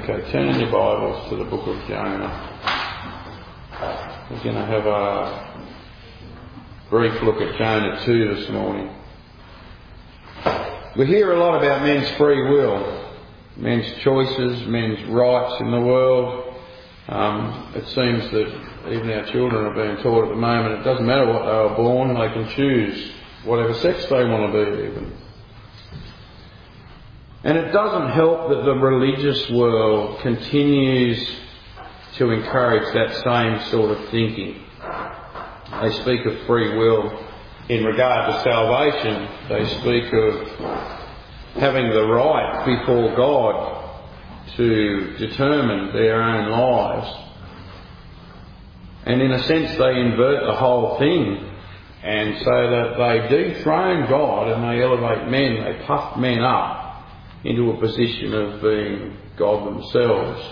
Okay, turn in your Bibles to the book of Jonah. We're going to have a brief look at Jonah 2 this morning. We hear a lot about men's free will, men's choices, men's rights in the world. It seems that even our children are being taught at the moment it doesn't matter what they were born, they can choose whatever sex they want to be even. And it doesn't help that the religious world continues to encourage that same sort of thinking. They speak of free will in regard to salvation. They speak of having the right before God to determine their own lives. And in a sense they invert the whole thing and so that they dethrone God and they elevate men, they puff men up into a position of being God themselves.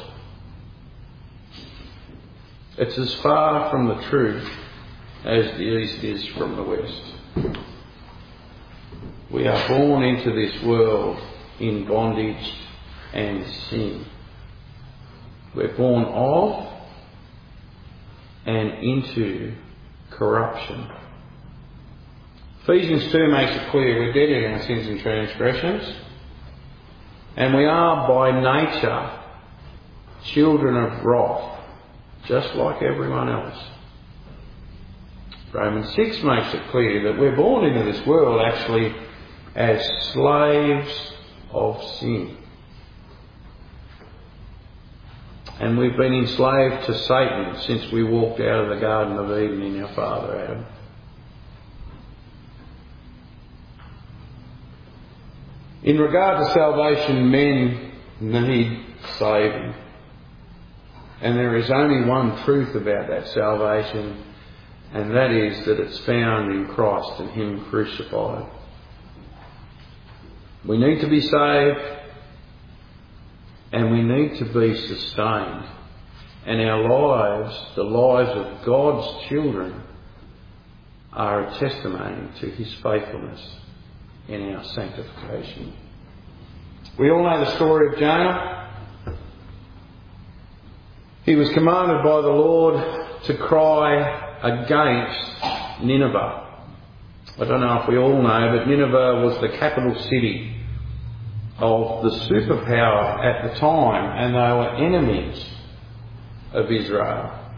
It's as far from the truth as the East is from the West. We are born into this world in bondage and sin. We're born of and into corruption. Ephesians 2 makes it clear we're dead in our sins and transgressions. And we are by nature children of wrath, just like everyone else. Romans 6 makes it clear that we're born into this world actually as slaves of sin. And we've been enslaved to Satan since we walked out of the Garden of Eden in our father Adam. In regard to salvation, men need saving. And there is only one truth about that salvation, and that is that it's found in Christ and Him crucified. We need to be saved, and we need to be sustained. And our lives, the lives of God's children, are a testimony to His faithfulness in our sanctification. We all know the story of Jonah. He was commanded by the Lord to cry against Nineveh. I don't know if we all know, but Nineveh was the capital city of the superpower at the time, and they were enemies of Israel.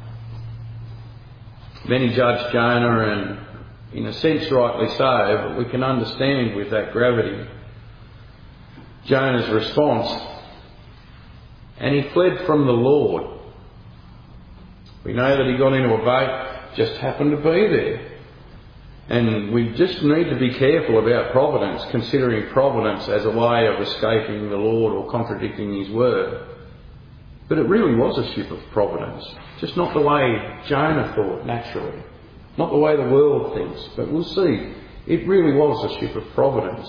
Many judged Jonah, and in a sense rightly so, but we can understand with that gravity Jonah's response. And he fled from the Lord. We know that he got into a boat, just happened to be there. And we just need to be careful about providence, considering providence as a way of escaping the Lord or contradicting His word. But it really was a ship of providence, just not the way Jonah thought naturally. Not the way the world thinks, but we'll see. It really was a ship of providence.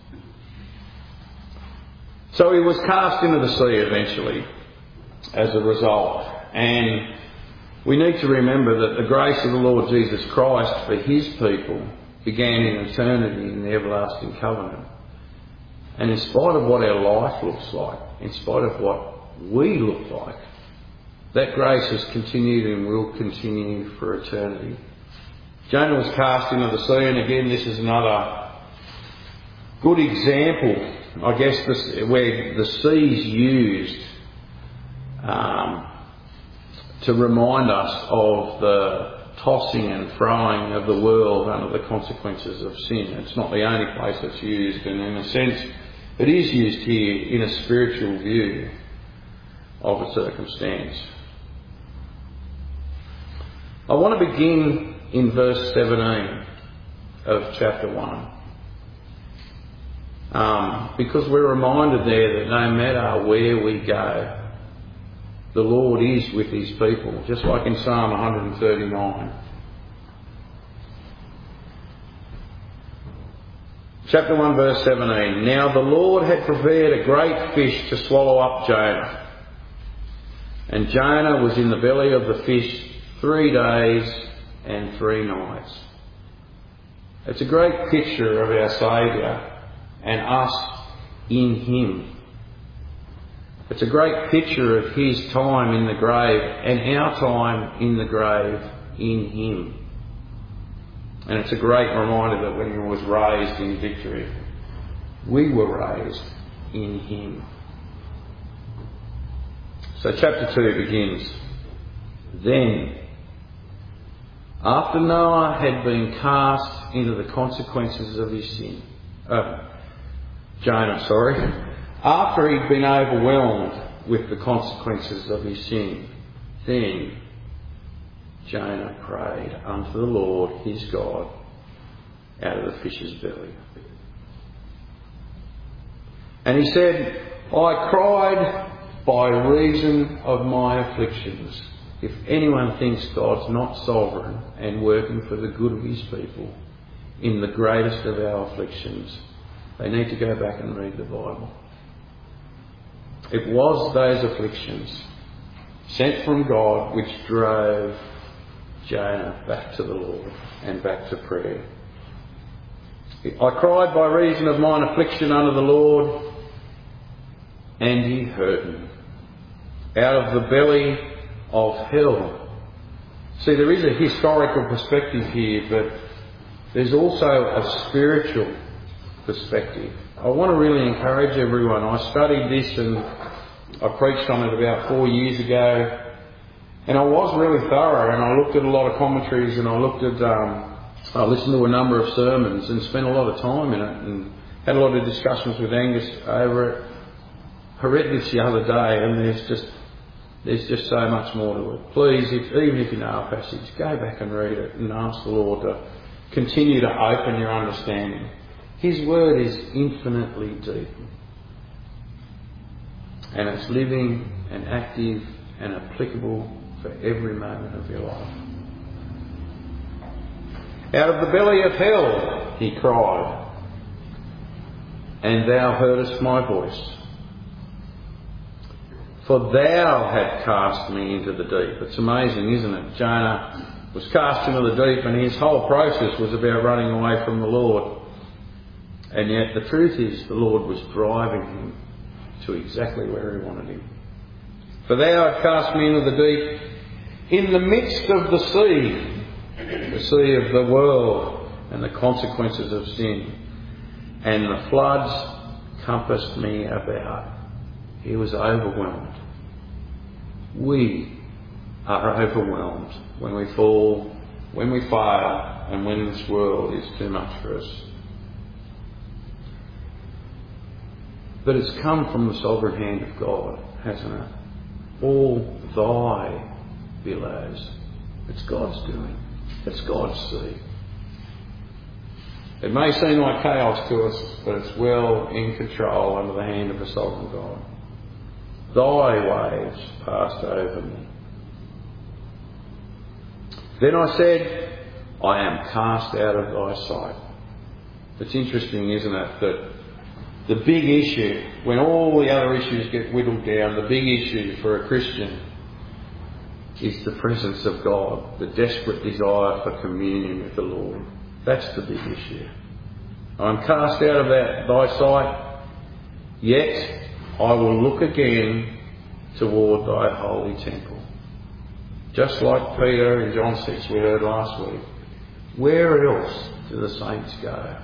So he was cast into the sea eventually as a result. And we need to remember that the grace of the Lord Jesus Christ for His people began in eternity in the everlasting covenant. And in spite of what our life looks like, in spite of what we look like, that grace has continued and will continue for eternity. Jonah was cast into the sea, and again this is another good example, I guess, where the sea is used to remind us of the tossing and throwing of the world under the consequences of sin. It's not the only place it's used, and in a sense it is used here in a spiritual view of a circumstance. I want to begin in verse 17 of chapter 1. Because we're reminded there that no matter where we go, the Lord is with His people, just like in Psalm 139. Chapter 1 verse 17. Now the Lord had prepared a great fish to swallow up Jonah. And Jonah was in the belly of the fish 3 days and 3 nights. It's a great picture of our Saviour and us in Him. It's a great picture of his time in the grave and our time in the grave in him. And it's a great reminder that when he was raised in victory, we were raised in him. So chapter 2 begins. Then, after Noah had been cast into the consequences of his sin, after he'd been overwhelmed with the consequences of his sin, then Jonah prayed unto the Lord his God out of the fish's belly. And he said, I cried by reason of my afflictions. If anyone thinks God's not sovereign and working for the good of his people in the greatest of our afflictions, they need to go back and read the Bible. It was those afflictions sent from God which drove Jonah back to the Lord and back to prayer. I cried by reason of mine affliction unto the Lord, and he heard me. Out of the belly of hell. See, there is a historical perspective here, but there's also a spiritual perspective. I want to really encourage everyone. I studied this and I preached on it about 4 years ago, and I was really thorough, and I looked at a lot of commentaries, and I listened to a number of sermons and spent a lot of time in it and had a lot of discussions with Angus over it. I read this the other day, and there's just so much more to it. Please, even if you know a passage, go back and read it and ask the Lord to continue to open your understanding. His word is infinitely deep. And it's living and active and applicable for every moment of your life. Out of the belly of hell, he cried, and thou heardest my voice. For thou had cast me into the deep. It's amazing, isn't it? Jonah was cast into the deep, and his whole process was about running away from the Lord. And yet the truth is, the Lord was driving him to exactly where he wanted him. For thou hast cast me into the deep, in the midst of the sea of the world, and the consequences of sin. And the floods compassed me about. He was overwhelmed. We are overwhelmed when we fall, when we fail, and when this world is too much for us. But it's come from the sovereign hand of God, hasn't it? All thy billows. It's God's doing. It's God's sea. It may seem like chaos to us, but it's well in control under the hand of a sovereign God. Thy waves passed over me. Then I said, I am cast out of thy sight. It's interesting, isn't it, that the big issue, when all the other issues get whittled down, the big issue for a Christian is the presence of God, the desperate desire for communion with the Lord. That's the big issue. I'm cast out of thy sight, yet I will look again toward thy holy temple. Just like Peter in John 6 we heard last week. Where else do the saints go?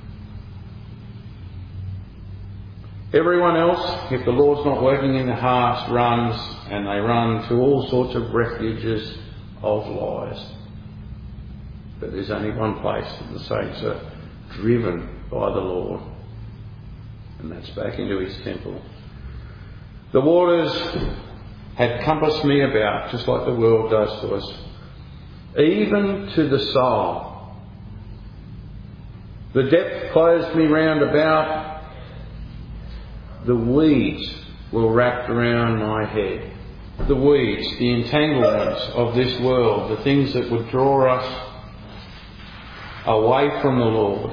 Everyone else, if the Lord's not working in their hearts, runs, and they run to all sorts of refuges of lies. But there's only one place that the saints are driven by the Lord, and that's back into his temple. The waters had compassed me about, just like the world does to us, even to the soul. The depth closed me round about. The weeds were wrapped around my head. The weeds, the entanglements of this world, the things that would draw us away from the Lord.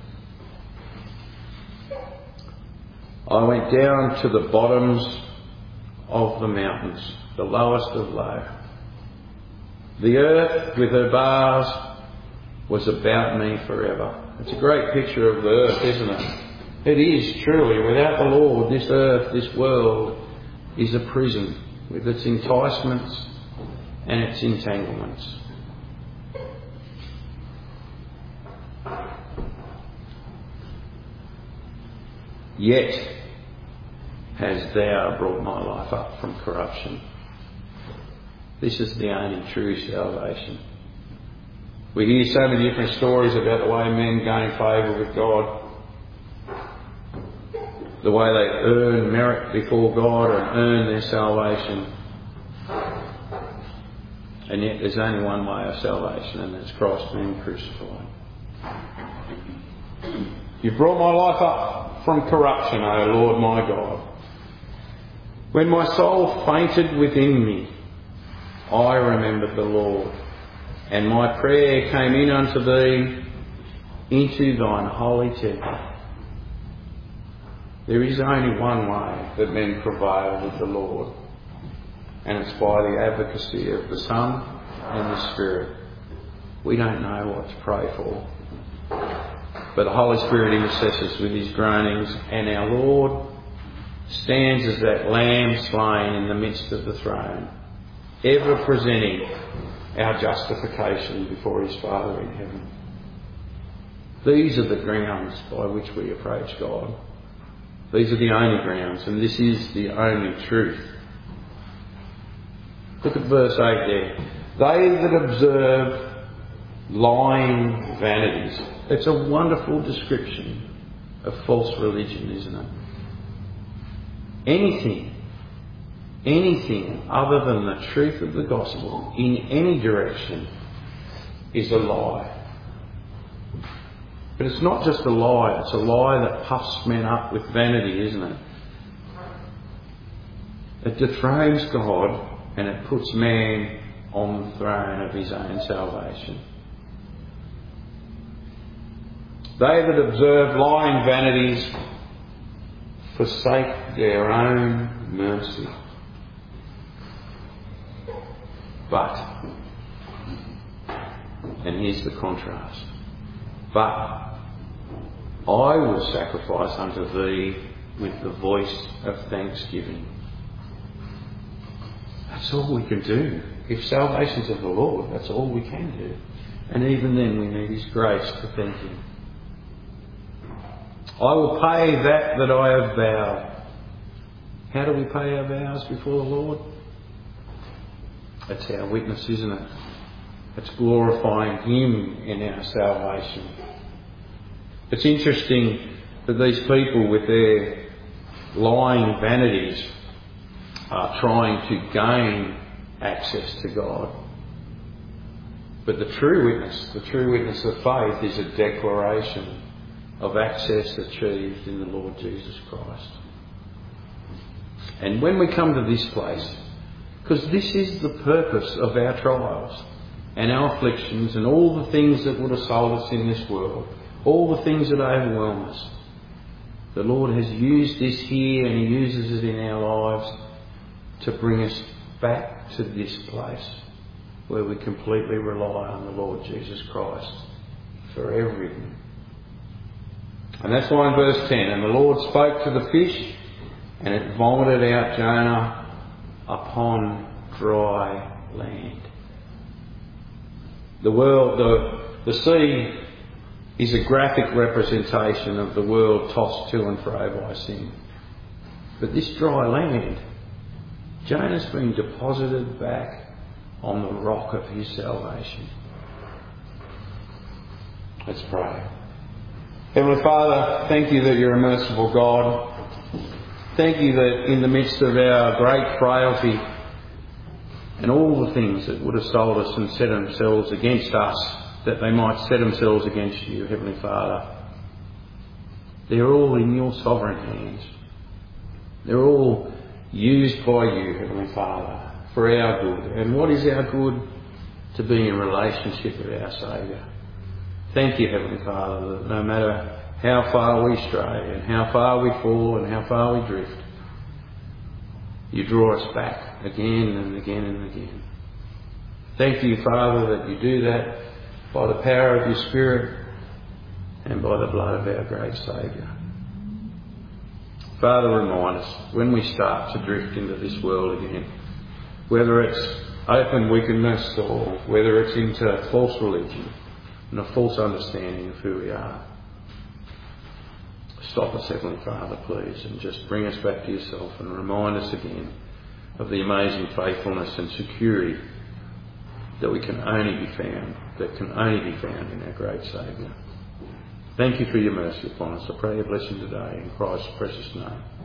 I went down to the bottoms of the mountains, the lowest of low. The earth with her bars was about me forever. It's a great picture of the earth, isn't it? It is truly. Without the Lord, this earth, this world is a prison with its enticements and its entanglements. Yet hast thou brought my life up from corruption. This is the only true salvation. We hear so many different stories about the way men gain favour with God, the way they earn merit before God and earn their salvation. And yet there's only one way of salvation, and that's Christ being crucified. You've brought my life up from corruption, O Lord my God. When my soul fainted within me, I remembered the Lord, and my prayer came in unto thee into thine holy temple. There is only one way that men prevail with the Lord, and it's by the advocacy of the Son and the Spirit. We don't know what to pray for, but the Holy Spirit intercesses with his groanings, and our Lord stands as that lamb slain in the midst of the throne, ever presenting our justification before his Father in heaven. These are the grounds by which we approach God. These are the only grounds, and this is the only truth. Look at verse 8 there. They that observe lying vanities. It's a wonderful description of false religion, isn't it? Anything other than the truth of the gospel in any direction is a lie. But it's not just a lie, it's a lie that puffs men up with vanity, isn't it? It dethrones God and it puts man on the throne of his own salvation. They that observe lying vanities forsake their own mercy. But, and here's the contrast, but I will sacrifice unto thee with the voice of thanksgiving. That's all we can do. If salvation's of the Lord, that's all we can do. And even then we need his grace to thank him. I will pay that I have vowed. How do we pay our vows before the Lord? That's our witness, isn't it? It's glorifying him in our salvation. It's interesting that these people with their lying vanities are trying to gain access to God. But the true witness of faith is a declaration of access achieved in the Lord Jesus Christ. And when we come to this place, because this is the purpose of our trials and our afflictions and all the things that would assault us in this world, all the things that overwhelm us, the Lord has used this here and he uses it in our lives to bring us back to this place where we completely rely on the Lord Jesus Christ for everything. And that's why in verse 10, and the Lord spoke to the fish, and it vomited out Jonah upon dry land. The sea is a graphic representation of the world tossed to and fro by sin. But this dry land, Jonah's been deposited back on the rock of his salvation. Let's pray. Heavenly Father, thank you that you're a merciful God. Thank you that in the midst of our great frailty and all the things that would assault us and set themselves against us, that they might set themselves against you, Heavenly Father, they're all in your sovereign hands. They're all used by you, Heavenly Father, for our good. And what is our good? To be in relationship with our Saviour. Thank you, Heavenly Father, that no matter how far we stray and how far we fall and how far we drift, you draw us back again and again and again. Thank you, Father, that you do that by the power of your Spirit and by the blood of our great Saviour. Father, remind us when we start to drift into this world again, whether it's open wickedness or whether it's into false religion and a false understanding of who we are. Stop us, Heavenly Father, please, and just bring us back to yourself and remind us again of the amazing faithfulness and security that can only be found in our great Saviour. Thank you for your mercy upon us. I pray your blessing today in Christ's precious name.